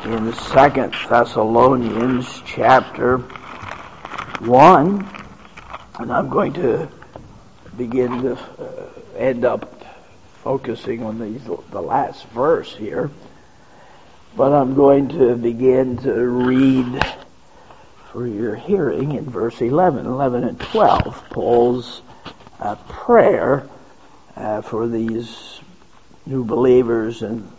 in 2 Thessalonians chapter 1, and I'm going to begin to end up focusing on the last verse here, but I'm going to begin to read for your hearing in verse 11 and 12, Paul's prayer for these new believers in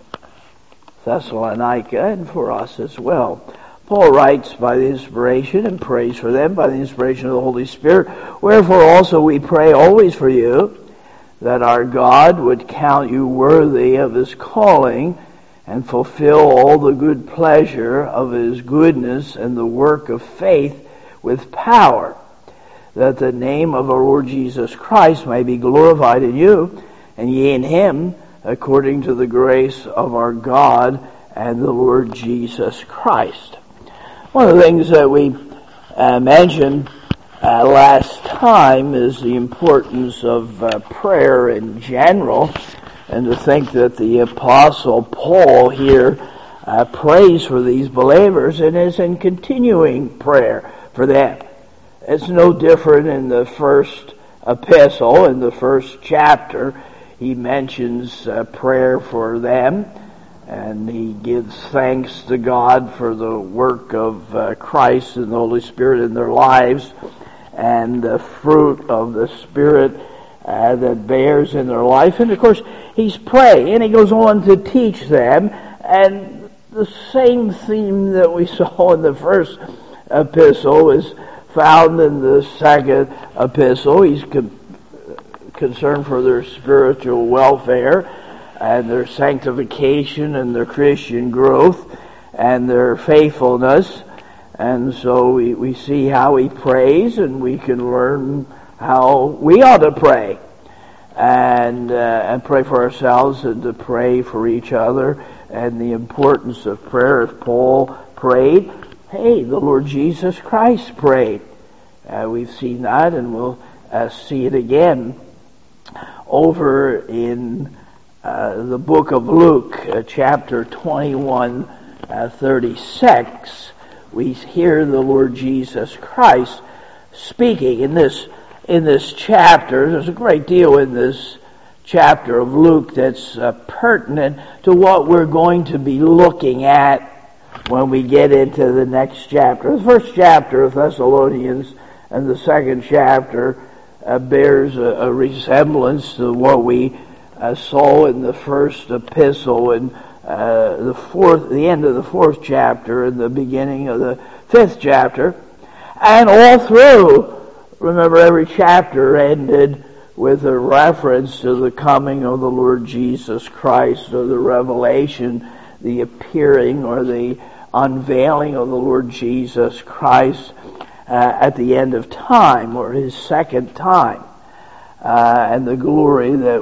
Thessalonica and for us as well. Paul writes by the inspiration and prays for them by the inspiration of the Holy Spirit. Wherefore also we pray always for you, that our God would count you worthy of His calling and fulfill all the good pleasure of His goodness and the work of faith with power, that the name of our Lord Jesus Christ may be glorified in you, and ye in Him, according to the grace of our God and the Lord Jesus Christ. One of the things that we mentioned last time is the importance of prayer in general, and to think that the Apostle Paul here prays for these believers and is in continuing prayer for them. It's no different in the first epistle, in the first chapter. He mentions prayer for them, and he gives thanks to God for the work of Christ and the Holy Spirit in their lives, and the fruit of the Spirit that bears in their life. And of course, he's praying, and he goes on to teach them, and the same theme that we saw in the first epistle is found in the second epistle. He's concerned for their spiritual welfare and their sanctification and their Christian growth and their faithfulness. And so we see how he prays, and we can learn how we ought to pray and pray for ourselves and to pray for each other, and the importance of prayer. As Paul prayed, hey, the Lord Jesus Christ prayed. We've seen that, and we'll see it again over in the book of Luke, chapter 21, 36. We hear the Lord Jesus Christ speaking in this chapter. There's a great deal in this chapter of Luke that's pertinent to what we're going to be looking at when we get into the next chapter. The first chapter of Thessalonians and the second chapter bears a resemblance to what we saw in the first epistle, and the end of the fourth chapter and the beginning of the fifth chapter. And all through, remember, every chapter ended with a reference to the coming of the Lord Jesus Christ, or the revelation, the appearing or the unveiling of the Lord Jesus Christ at the end of time, or His second time, and the glory that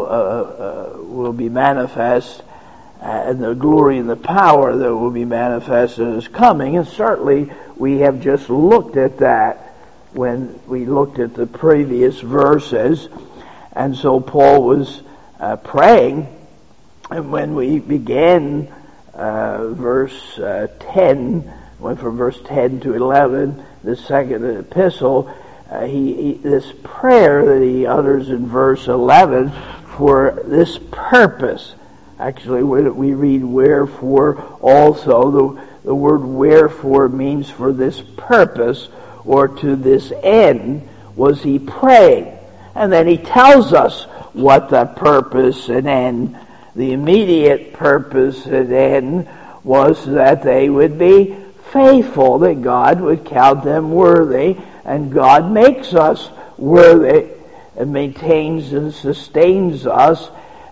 will be manifest, and the glory and the power that will be manifest in His coming. And certainly we have just looked at that when we looked at the previous verses. And so Paul was praying, and when we began verse 10, went from verse 10 to 11, the second epistle, this prayer that he utters in verse 11 for this purpose. Actually, we read wherefore also. The word wherefore means for this purpose, or to this end was he praying. And then he tells us what the purpose and end, the immediate purpose and end, was that they would be faithful, that God would count them worthy, and God makes us worthy and maintains and sustains us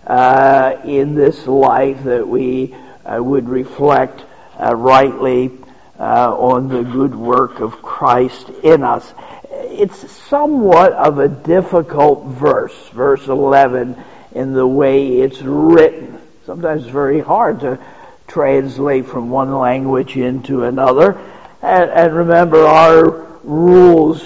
in this life, that we would reflect rightly on the good work of Christ in us. It's somewhat of a difficult verse 11, in the way it's written. Sometimes it's very hard to translate from one language into another. And remember, our rules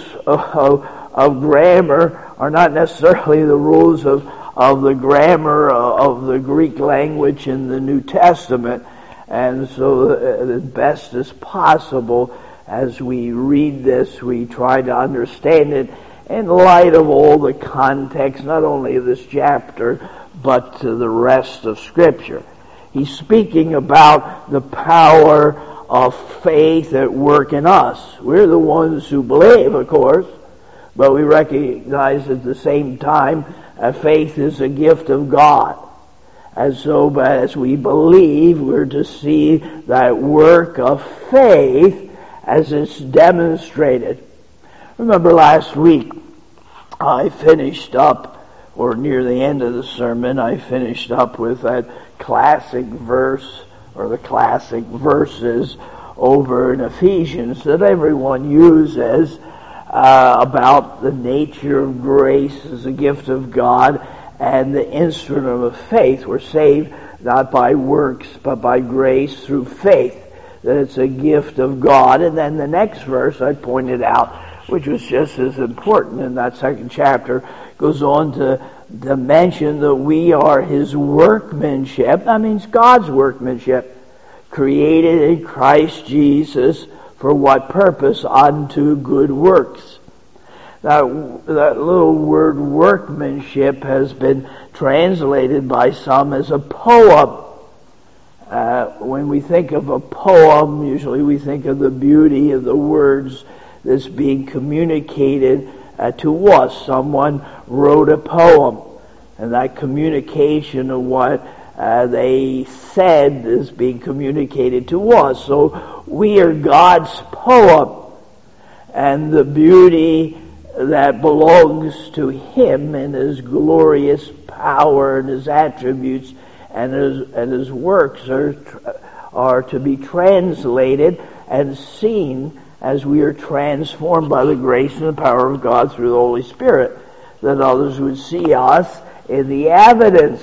of grammar are not necessarily the rules of the grammar of the Greek language in the New Testament. And so as best as possible, as we read this, we try to understand it in light of all the context, not only of this chapter, but to the rest of Scripture. He's speaking about the power of faith at work in us. We're the ones who believe, of course, but we recognize at the same time faith is a gift of God. And so as we believe, we're to see that work of faith as it's demonstrated. Remember last week, I finished up, or near the end of the sermon, I finished up with that classic verse, or the classic verses over in Ephesians that everyone uses about the nature of grace as a gift of God and the instrument of faith. We're saved not by works, but by grace through faith, that it's a gift of God. And then the next verse I pointed out, which was just as important in that second chapter, goes on to mention that we are His workmanship. That means God's workmanship, created in Christ Jesus for what purpose? Unto good works. That little word workmanship has been translated by some as a poem. When we think of a poem, usually we think of the beauty of the words that's being communicated to us. Someone wrote a poem, and that communication of what they said is being communicated to us. So we are God's poem, and the beauty that belongs to Him and His glorious power and His attributes and His works are to be translated and seen as we are transformed by the grace and the power of God through the Holy Spirit, that others would see us in the evidence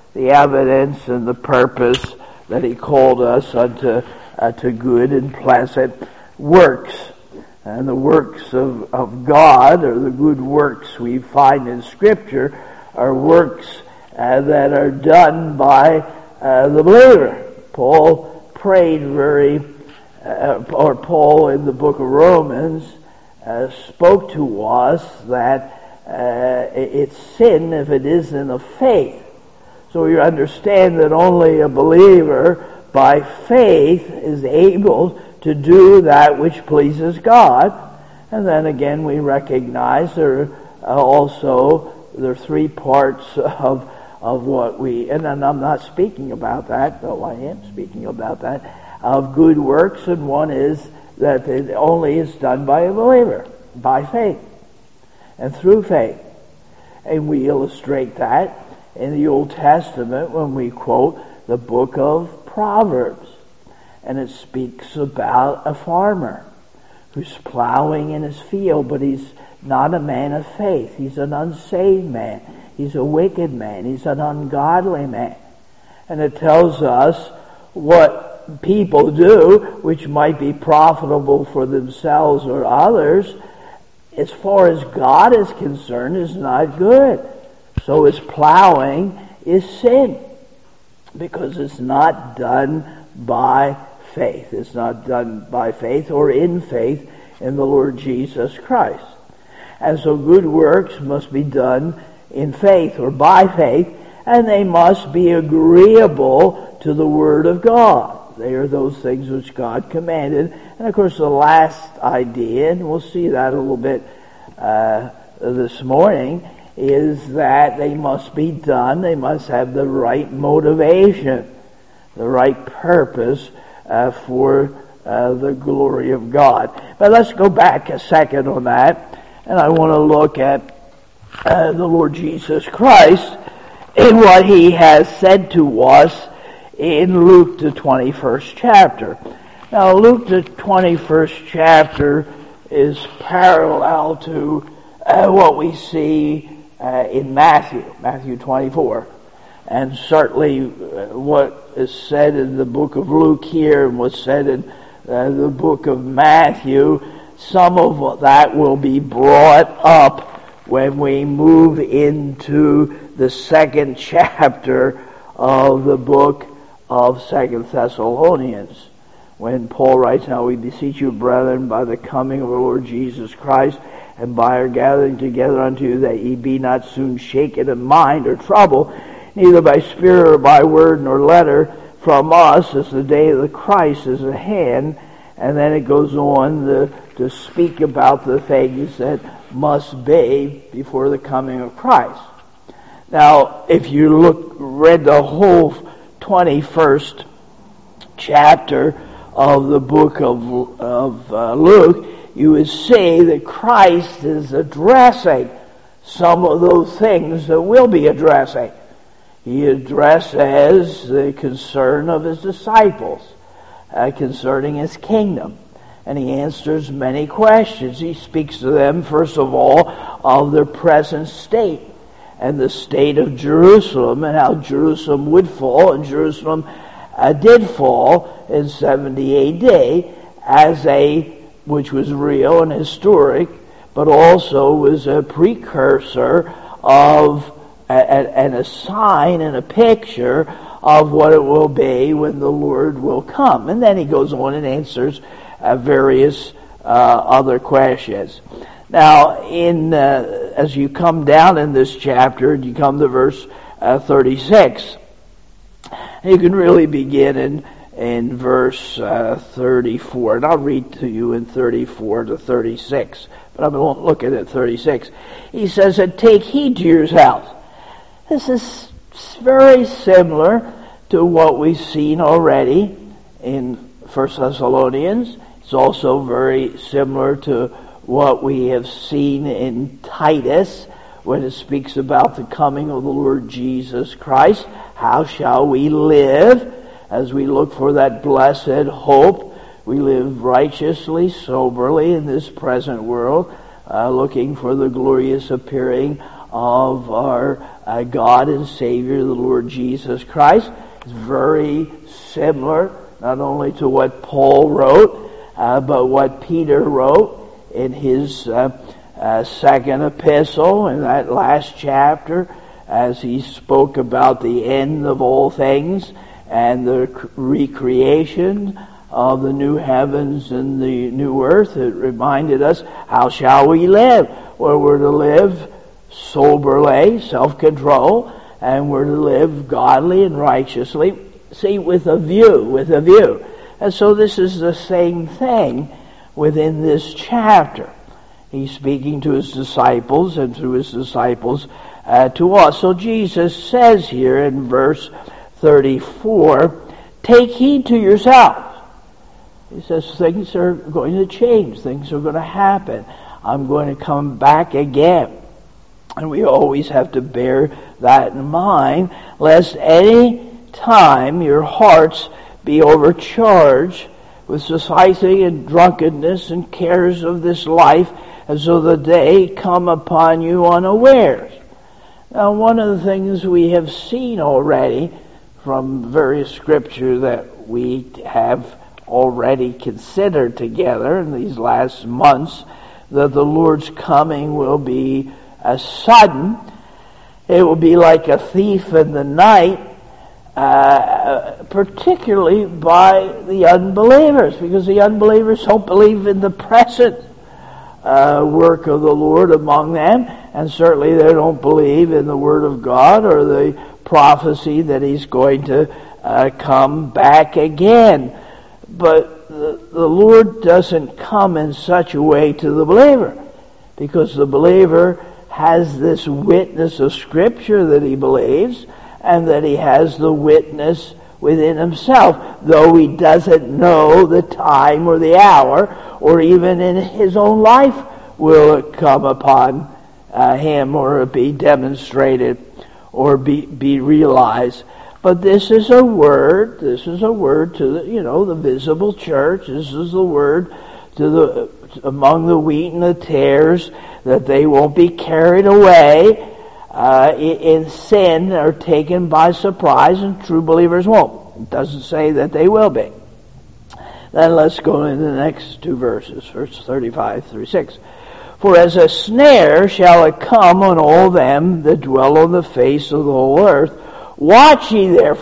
and the purpose that He called us unto good and pleasant works. And the works of God, or the good works we find in Scripture, are works that are done by the believer. Paul prayed Paul in the book of Romans spoke to us that it's sin if it isn't of faith. So you understand that only a believer by faith is able to do that which pleases God. And then again we recognize there are three parts of what we, and I'm not speaking about that, though I am speaking about that, of good works, and one is that it only is done by a believer, by faith, and through faith. And we illustrate that in the Old Testament when we quote the book of Proverbs. And it speaks about a farmer who's plowing in his field, but he's not a man of faith. He's an unsaved man. He's a wicked man. He's an ungodly man. And it tells us what people do, which might be profitable for themselves or others, as far as God is concerned, is not good. So his plowing is sin, because it's not done by faith. It's not done by faith or in faith in the Lord Jesus Christ. And so good works must be done in faith or by faith, and they must be agreeable to the Word of God. They are those things which God commanded. And of course the last idea, and we'll see that a little bit this morning, is that they must be done, they must have the right motivation, the right purpose for the glory of God. But let's go back a second on that, and I want to look at the Lord Jesus Christ in what He has said to us in Luke the 21st chapter. Now Luke the 21st chapter is parallel to what we see in Matthew 24. And certainly what is said in the book of Luke here and what's said in the book of Matthew, some of that will be brought up when we move into the second chapter of the book of 2 Thessalonians, when Paul writes, "Now we beseech you, brethren, by the coming of our Lord Jesus Christ, and by our gathering together unto you, that ye be not soon shaken in mind or troubled, neither by spirit or by word nor letter from us, as the day of the Christ is at hand." And then it goes on to speak about the things that must be before the coming of Christ. Now, if you read the whole 21st chapter of the book of Luke, you would see that Christ is addressing some of those things that we'll be addressing. He addresses the concern of his disciples concerning his kingdom. And he answers many questions. He speaks to them, first of all, of their present state and the state of Jerusalem, and how Jerusalem would fall, and Jerusalem did fall in 70 A.D. which was real and historic, but also was a precursor of and a sign and a picture of what it will be when the Lord will come. And then he goes on and answers various other questions. Now, as you come down in this chapter, you come to verse 36. You can really begin in verse 34. And I'll read to you in 34 to 36. But I'm going to look at 36. He says, "And take heed to yourselves." This is very similar to what we've seen already in 1 Thessalonians. It's also very similar to what we have seen in Titus when it speaks about the coming of the Lord Jesus Christ. How shall we live as we look for that blessed hope? We live righteously, soberly in this present world, looking for the glorious appearing of our God and Savior, the Lord Jesus Christ. It's very similar not only to what Paul wrote, but what Peter wrote in his second epistle, in that last chapter, as he spoke about the end of all things and the recreation of the new heavens and the new earth. It reminded us, how shall we live? Well, we're to live soberly, self-control, and we're to live godly and righteously. See, with a view. And so this is the same thing within this chapter. He's speaking to his disciples and through his disciples to us. So Jesus says here in verse 34, "Take heed to yourselves." He says things are going to change. Things are going to happen. I'm going to come back again. And we always have to bear that in mind, lest any time your hearts be overcharged with society and drunkenness and cares of this life, and so the day come upon you unawares. Now, one of the things we have seen already from various scripture that we have already considered together in these last months, that the Lord's coming will be sudden. It will be like a thief in the night, particularly by the unbelievers, because the unbelievers don't believe in the present work of the Lord among them, and certainly they don't believe in the Word of God or the prophecy that He's going to come back again. But the Lord doesn't come in such a way to the believer, because the believer has this witness of Scripture that he believes, and that he has the witness within himself, though he doesn't know the time or the hour, or even in his own life will it come upon him, or be demonstrated, or be realized. But this is a word to the visible church. This is the word to among the wheat and the tares, that they won't be carried away in sin or taken by surprise, and true believers won't. It doesn't say that they will be. Then let's go into the next two verses, verse 35 through 6. "For as a snare shall it come on all them that dwell on the face of the whole earth. Watch ye therefore."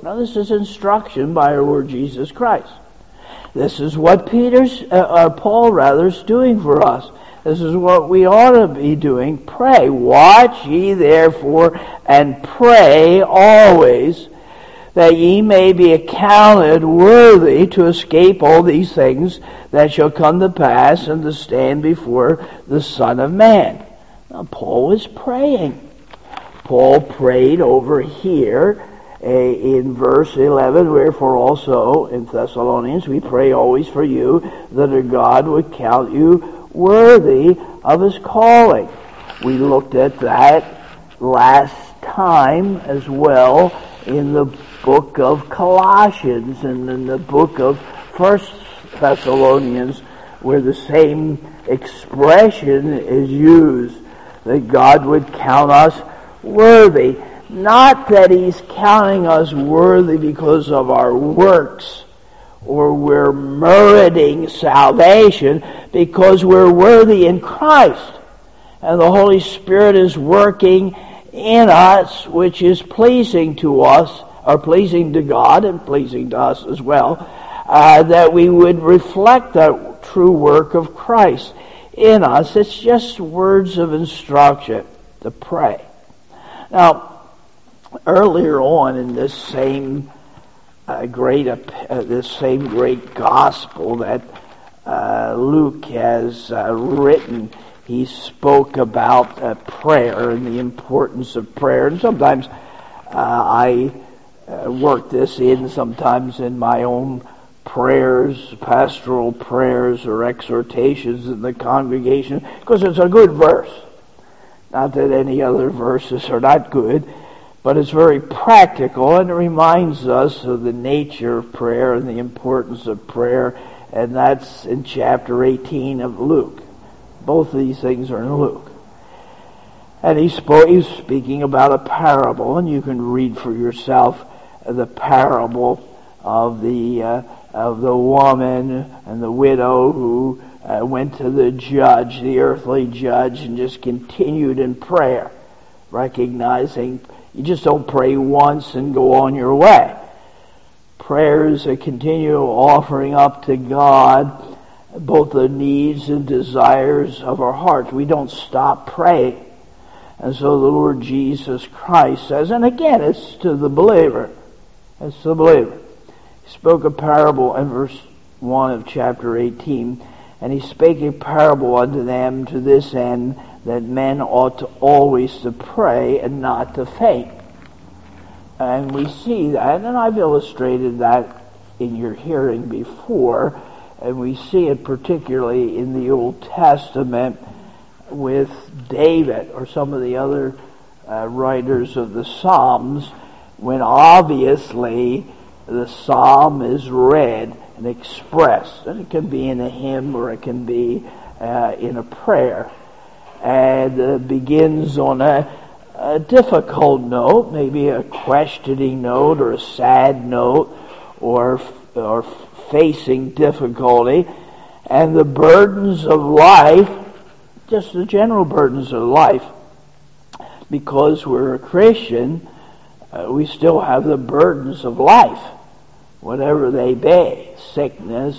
Now, this is instruction by our Lord Jesus Christ. This is what Paul is doing for us. This is what we ought to be doing. Pray. Watch ye therefore, and pray always, that ye may be accounted worthy to escape all these things that shall come to pass, and to stand before the Son of Man. Now, Paul was praying. Paul prayed over here in verse 11, wherefore also in Thessalonians we pray always for you, that our God would count you worthy of his calling. We looked at that last time as well in the book of Colossians and in the book of 1 Thessalonians, where the same expression is used, that God would count us worthy. Not that he's counting us worthy because of our works, or we're meriting salvation, because we're worthy in Christ. And the Holy Spirit is working in us, which is pleasing to us, or pleasing to God and pleasing to us as well, that we would reflect that true work of Christ in us. It's just words of instruction to pray. Now, earlier on in this same great gospel that Luke has written, he spoke about prayer and the importance of prayer. And sometimes I work this in sometimes in my own prayers, pastoral prayers or exhortations in the congregation, because it's a good verse. Not that any other verses are not good, but it's very practical, and it reminds us of the nature of prayer and the importance of prayer, and that's in chapter 18 of Luke. Both of these things are in Luke. And he's speaking about a parable, and you can read for yourself the parable of the woman and the widow who went to the judge, the earthly judge, and just continued in prayer, recognizing you just don't pray once and go on your way. Prayer is a continual offering up to God both the needs and desires of our hearts. We don't stop praying. And so the Lord Jesus Christ says, and again it's to the believer, it's to the believer. He spoke a parable in verse 1 of chapter 18, and he spake a parable unto them to this end, that men ought to always to pray and not to faint. And we see that, and I've illustrated that in your hearing before, and we see it particularly in the Old Testament with David or some of the other writers of the Psalms, when obviously the psalm is read and expressed, and it can be in a hymn or it can be in a prayer, and begins on a difficult note, maybe a questioning note or a sad note, or facing difficulty, and the burdens of life, just the general burdens of life, because we're a Christian, we still have the burdens of life, whatever they be, sickness,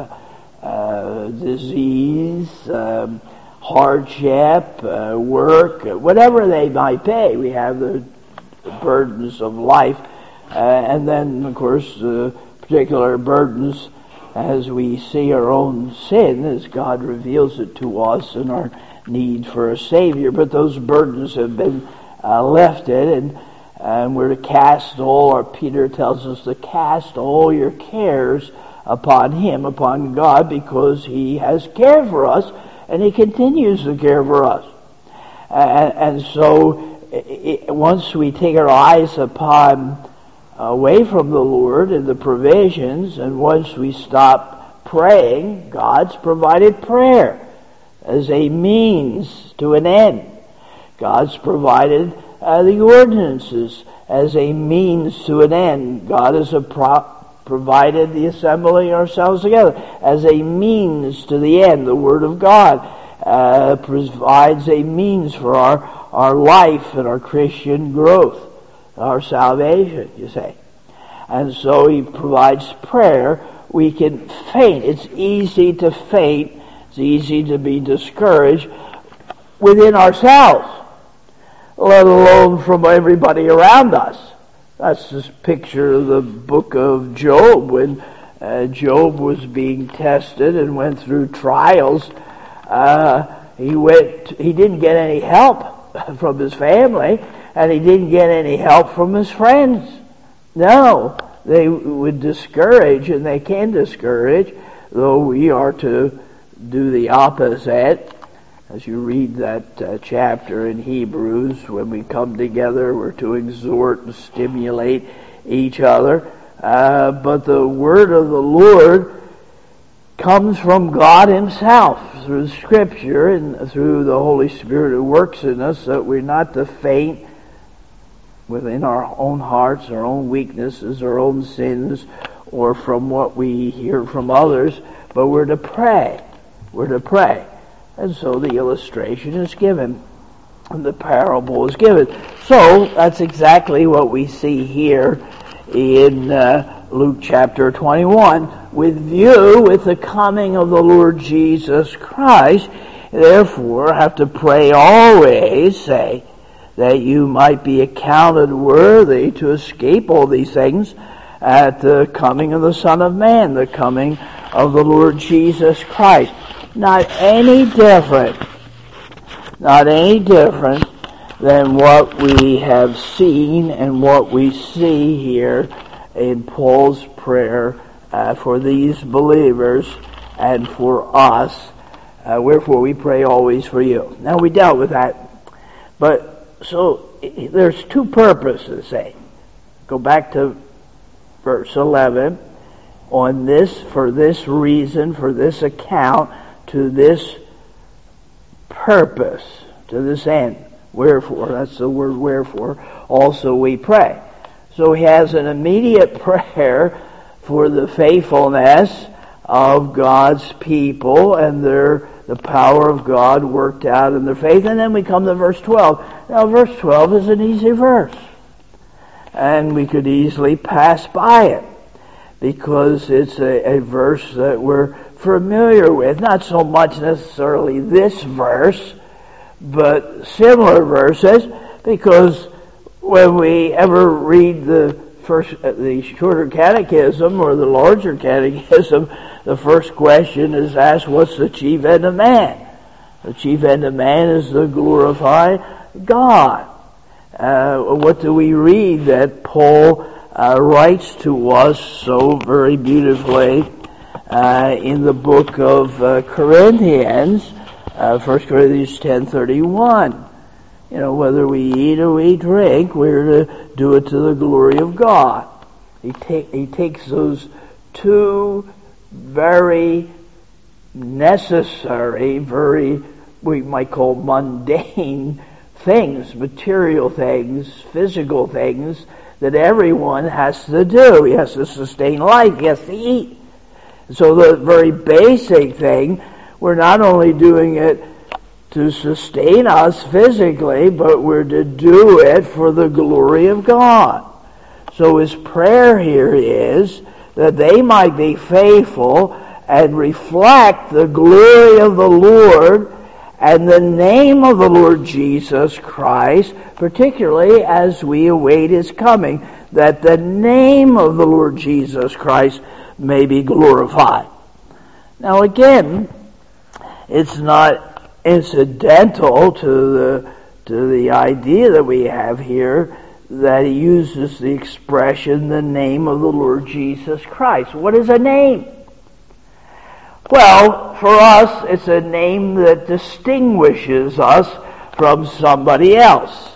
disease, hardship, work, whatever they might be. We have the burdens of life, and then, of course, particular burdens as we see our own sin, as God reveals it to us, and our need for a Savior. But those burdens have been lifted, and we're to cast all, or Peter tells us to cast all your cares upon Him, upon God, because He has cared for us, and He continues to care for us. And so once we take our eyes away from the Lord and the provisions, and once we stop praying, God's provided prayer as a means to an end. God's provided the ordinances as a means to an end. God has provided the assembling ourselves together as a means to the end. The Word of God provides a means for our life and our Christian growth, our salvation, you say. And so he provides prayer. We can faint. It's easy to faint. It's easy to be discouraged within ourselves, let alone from everybody around us. That's this picture of the book of Job. When Job was being tested and went through trials, he didn't get any help from his family, and he didn't get any help from his friends. No, they would discourage, and they can discourage, though we are to do the opposite. As you read that chapter in Hebrews, when we come together, we're to exhort and stimulate each other. But the word of the Lord comes from God Himself through Scripture and through the Holy Spirit who works in us, that we're not to faint within our own hearts, our own weaknesses, our own sins, or from what we hear from others, but we're to pray. We're to pray. And so the illustration is given, and the parable is given. So that's exactly what we see here in Luke chapter 21. With the coming of the Lord Jesus Christ, therefore have to pray always, say, that you might be accounted worthy to escape all these things at the coming of the Son of Man, the coming of the Lord Jesus Christ. Not any different than what we have seen and what we see here in Paul's prayer for these believers and for us. Wherefore we pray always for you. Now we dealt with that, but so there's two purposes. Say, go back to verse 11. For this reason, for this account, to this purpose, to this end. Wherefore, that's the word wherefore, also we pray. So he has an immediate prayer for the faithfulness of God's people and the power of God worked out in their faith. And then we come to verse 12. Now verse 12 is an easy verse, and we could easily pass by it, because it's a verse that we're familiar with. Not so much necessarily this verse, but similar verses, because when we ever read the shorter catechism or the larger catechism, the first question is asked, what's the chief end of man? The chief end of man is to glorify God. What do we read that Paul writes to us so very beautifully in the book of Corinthians, 1 Corinthians 10:31. Whether we eat or we drink, we're to do it to the glory of God. He takes those two very necessary, very, we might call mundane things, material things, physical things, that everyone has to do. He has to sustain life. He has to eat. So the very basic thing, we're not only doing it to sustain us physically, but we're to do it for the glory of God. So his prayer here is that they might be faithful and reflect the glory of the Lord and the name of the Lord Jesus Christ, particularly as we await His coming, that the name of the Lord Jesus Christ may be glorified. Now again, it's not incidental to the idea that we have here that he uses the expression, the name of the Lord Jesus Christ. What is a name? Well, for us, it's a name that distinguishes us from somebody else.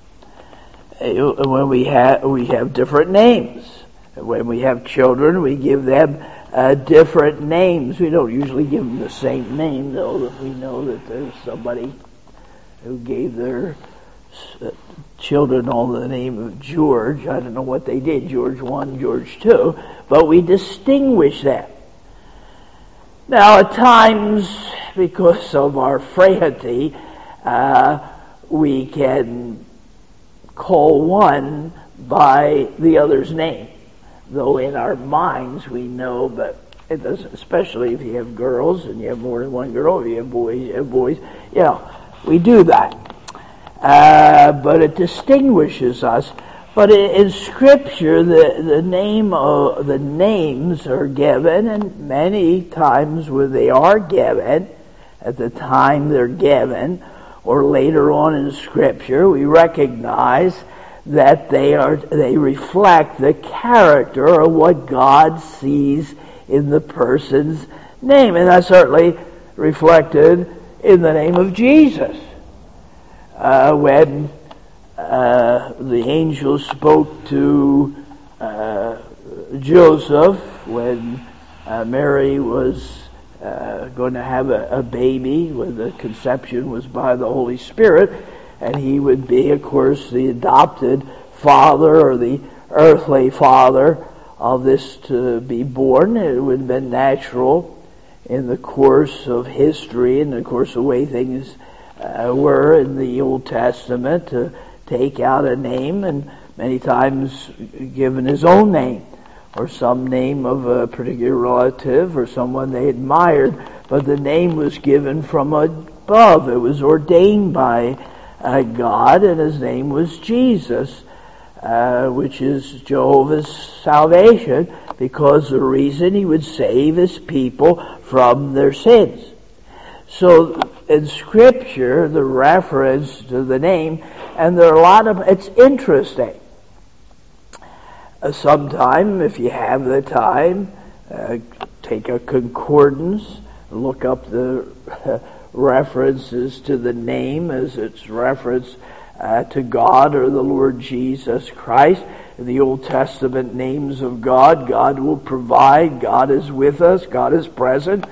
When we have different names. When we have children, we give them different names. We don't usually give them the same name, though, that we know that there's somebody who gave their children all the name of George. I don't know what they did, George 1, George 2, but we distinguish them. Now, at times, because of our frailty, we can call one by the other's name. though in our minds we know, but it doesn't, especially if you have girls and you have more than one girl, if you have boys, we do that. But it distinguishes us. But in Scripture, the names are given, and many times when they are given, at the time they're given, or later on in Scripture, we recognize that they reflect the character of what God sees in the person's name. And that's certainly reflected in the name of Jesus. When the angel spoke to Joseph, when Mary was going to have a baby, when the conception was by the Holy Spirit, and he would be, of course, the adopted father or the earthly father of this to be born. It would have been natural in the course of history and the course of the way things were in the Old Testament to take out a name, and many times given his own name or some name of a particular relative or someone they admired, but the name was given from above. It was ordained by God, and his name was Jesus, which is Jehovah's salvation, because the reason he would save his people from their sins. So in Scripture, the reference to the name, and there are it's interesting. Sometime, if you have the time, take a concordance, look up the references to the name as it's referenced to God or the Lord Jesus Christ. In the Old Testament names of God, God will provide, God is with us, God is present.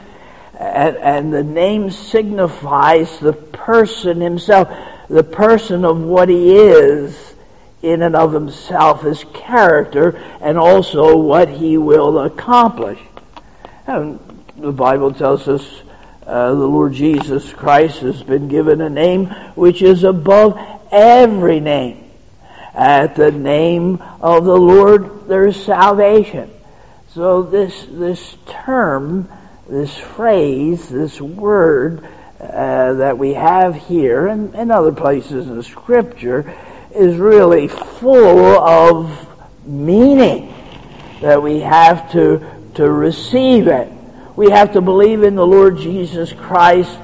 And the name signifies the person himself, the person of what he is in and of himself, his character, and also what he will accomplish. And the Bible tells us the Lord Jesus Christ has been given a name which is above every name. At the name of the Lord there is salvation. So this term, this phrase, this word that we have here and other places in the Scripture is really full of meaning, that we have to receive it. We have to believe in the Lord Jesus Christ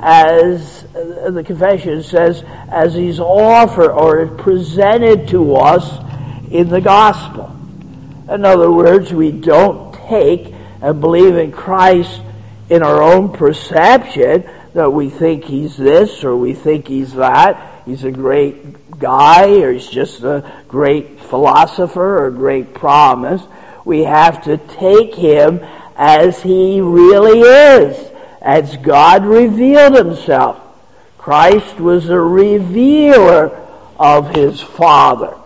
as the confession says, as he's offered or presented to us in the gospel. In other words, we don't take and believe in Christ in our own perception, that we think he's this or we think he's that. He's a great guy, or he's just a great philosopher or a great promise. We have to take him as he really is, as God revealed himself. Christ was a revealer of his Father.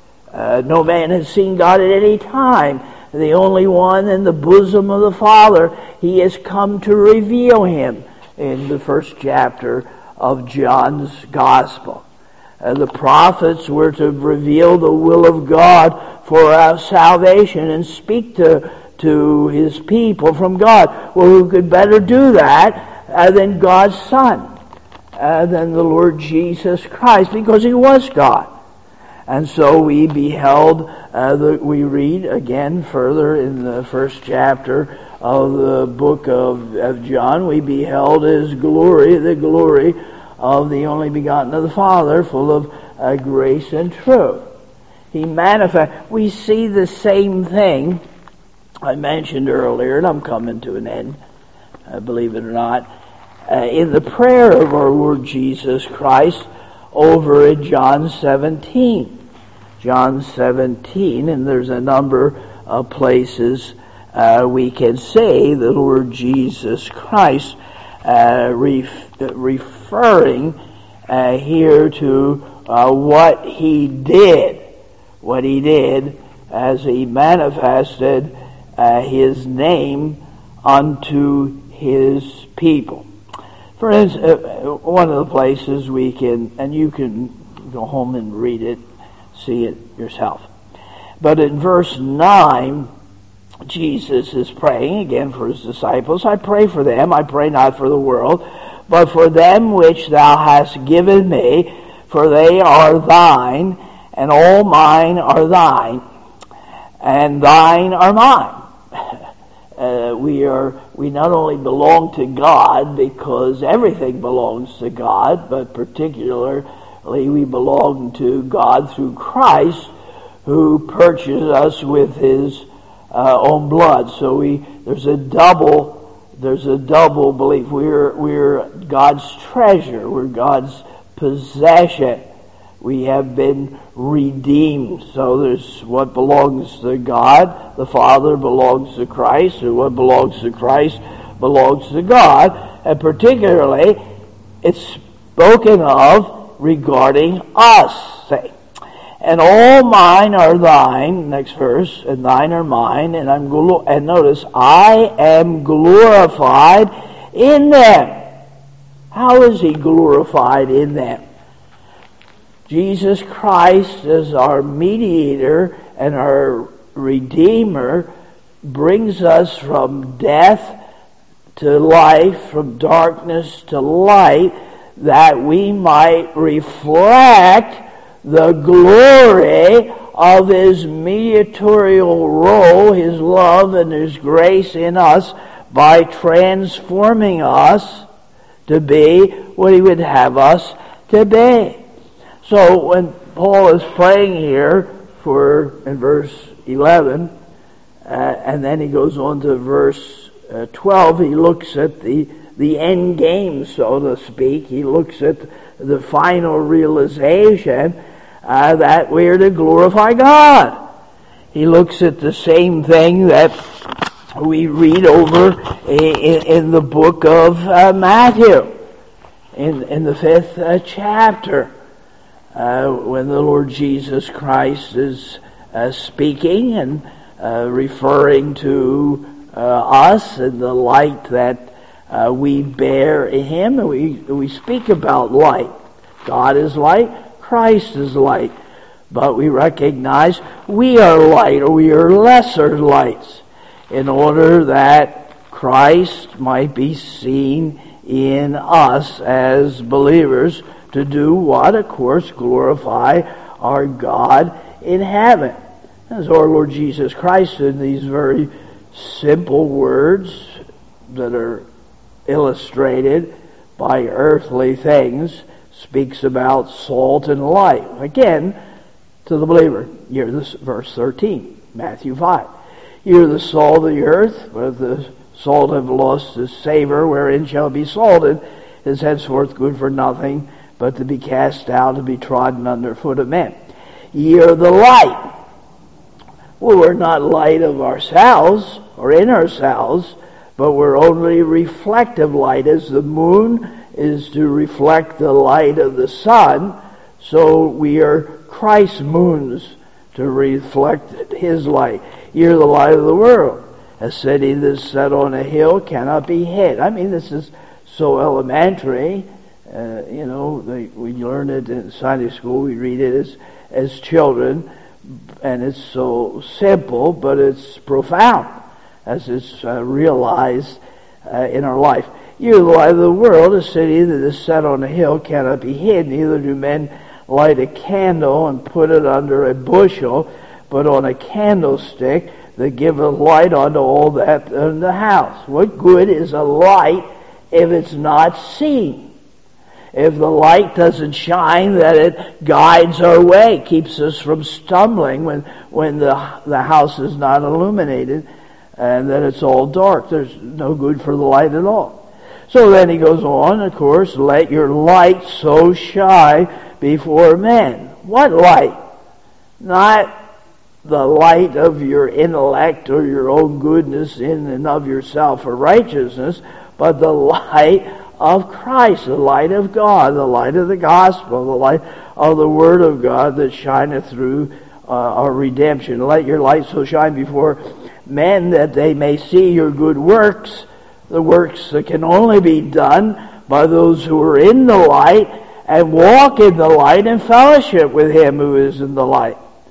No man has seen God at any time. The only one in the bosom of the Father. He has come to reveal him in the first chapter of John's Gospel. The prophets were to reveal the will of God for our salvation and speak to his people from God. Well, who could better do that than God's Son, than the Lord Jesus Christ, because he was God. And so we beheld, we read again further in the first chapter of the book of John, we beheld his glory, the glory of the only begotten of the Father, full of grace and truth. He manifests. We see the same thing I mentioned earlier, and I'm coming to an end, believe it or not, in the prayer of our Lord Jesus Christ over in John 17. John 17, and there's a number of places we can say the Lord Jesus Christ referring here to what he did as he manifested his name unto his people. For instance, one of the places we can, and you can go home and read it, see it yourself. But in verse 9, Jesus is praying again for his disciples. I pray for them. I pray not for the world, but for them which thou hast given me, for they are thine, and all mine are thine, and thine are mine. We not only belong to God because everything belongs to God, but particularly we belong to God through Christ, who purchased us with his own blood. So there's a double belief. We're God's treasure. We're God's possession. We have been redeemed. So there's what belongs to God, the Father, belongs to Christ, and what belongs to Christ belongs to God. And particularly, it's spoken of regarding us. Say, and all mine are thine, next verse, and thine are mine, and notice, I am glorified in them. How is he glorified in them? Jesus Christ, as our mediator and our Redeemer, brings us from death to life, from darkness to light, that we might reflect the glory of his mediatorial role, his love and his grace in us, by transforming us to be what he would have us to be. So when Paul is praying here in verse 11, and then he goes on to verse 12, he looks at the end game, so to speak. He looks at the final realization that we're to glorify God. He looks at the same thing that we read over in the book of Matthew, in the 5th chapter, when the Lord Jesus Christ is speaking and referring to us and the light that we bear in him. And we speak about light. God is light, Christ is light. But we recognize we are light, or we are lesser lights, in order that Christ might be seen in us as believers, to do what? Of course, glorify our God in heaven. As our Lord Jesus Christ, in these very simple words that are illustrated by earthly things, speaks about salt and light. Again, to the believer, you're this, verse 13, Matthew 5. You're the salt of the earth, but if the salt have lost its savor, wherein shall be salted, is henceforth good for nothing, but to be cast out and be trodden under foot of men. Ye are the light. Well, we're not light of ourselves or in ourselves, but we're only reflective light, as the moon is to reflect the light of the sun. So we are Christ's moons to reflect his light. You're the light of the world. A city that's set on a hill cannot be hid. I mean, this is so elementary. We learn it in Sunday school. We read it as children, and it's so simple, but it's profound as it's realized in our life. You're the light of the world. A city that is set on a hill cannot be hid. Neither do men light a candle and put it under a bushel, but on a candlestick, that giveth light unto all that in the house. What good is a light if it's not seen? If the light doesn't shine, that it guides our way, keeps us from stumbling when the house is not illuminated, and that it's all dark. There's no good for the light at all. So then he goes on, of course, let your light so shine before men. What light? Not the light of your intellect or your own goodness in and of yourself or righteousness, but the light of Christ, the light of God, the light of the gospel, the light of the Word of God that shineth through our redemption. Let your light so shine before men that they may see your good works, the works that can only be done by those who are in the light and walk in the light and fellowship with him who is in the light.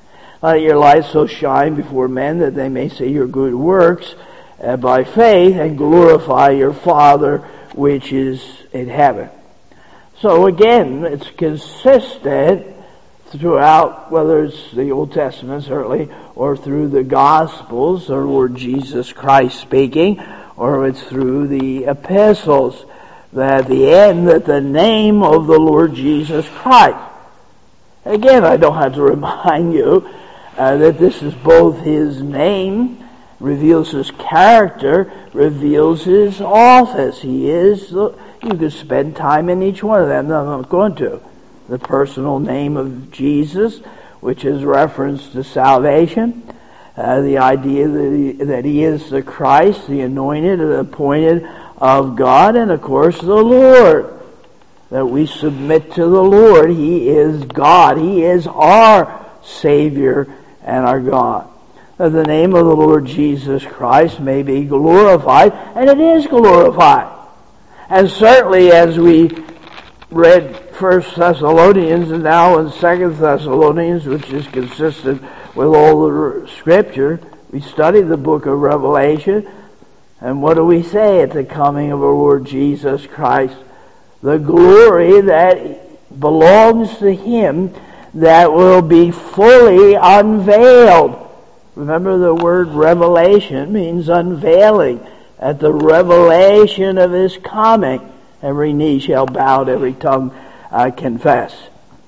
Let your light so shine before men that they may see your good works by faith and glorify your Father which is in heaven. So again, it's consistent throughout, whether it's the Old Testament certainly, or through the Gospels, or Lord Jesus Christ speaking, or it's through the epistles, that at the end, that the name of the Lord Jesus Christ. Again, I don't have to remind you that this is both His name, reveals His character, reveals His office. He is, you could spend time in each one of them, I'm not going to. The personal name of Jesus, which is reference to salvation, the idea that He is the Christ, the anointed and appointed of God, and of course the Lord. That we submit to the Lord. He is God. He is our Savior and our God. That the name of the Lord Jesus Christ may be glorified, and it is glorified. And certainly as we read 1 Thessalonians and now in 2 Thessalonians, which is consistent with all the Scripture, we study the book of Revelation, and what do we say at the coming of our Lord Jesus Christ? The glory that belongs to Him that will be fully unveiled. Remember, the word revelation means unveiling. At the revelation of His coming, every knee shall bow and every tongue confess.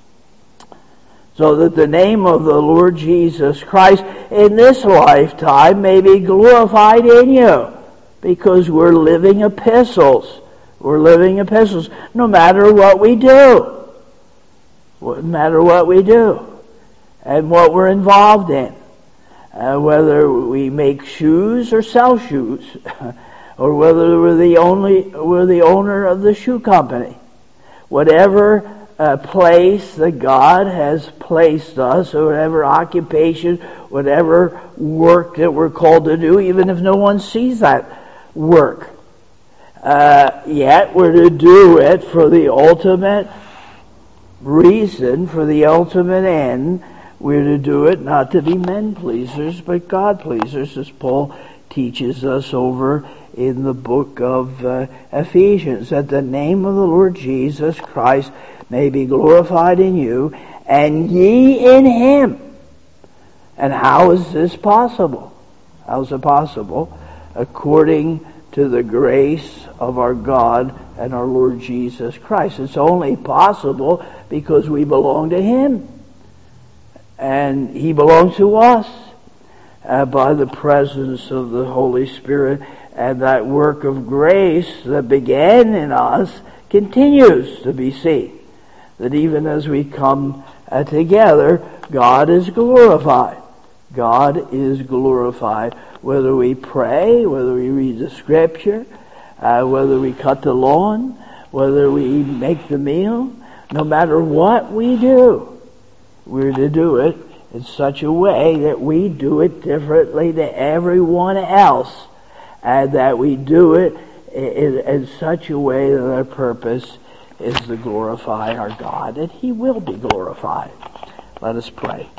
So that the name of the Lord Jesus Christ in this lifetime may be glorified in you, because we're living epistles. We're living epistles, no matter what we do. No matter what we do. And what we're involved in. Whether we make shoes or sell shoes. Or whether we're the owner of the shoe company. Whatever place that God has placed us, or whatever occupation, whatever work that we're called to do, even if no one sees that work. Yet we're to do it for the ultimate reason, for the ultimate end. We're to do it not to be men pleasers, but God pleasers, as Paul teaches us over in the book of Ephesians, that the name of the Lord Jesus Christ may be glorified in you, and ye in Him. And how is this possible? How is it possible? According to the grace of our God and our Lord Jesus Christ. It's only possible because we belong to Him. And He belongs to us by the presence of the Holy Spirit. And that work of grace that began in us continues to be seen. That even as we come together, God is glorified. God is glorified. Whether we pray, whether we read the Scripture, whether we cut the lawn, whether we make the meal, no matter what we do, we're to do it in such a way that we do it differently than everyone else, and that we do it in such a way that our purpose is to glorify our God, and He will be glorified. Let us pray.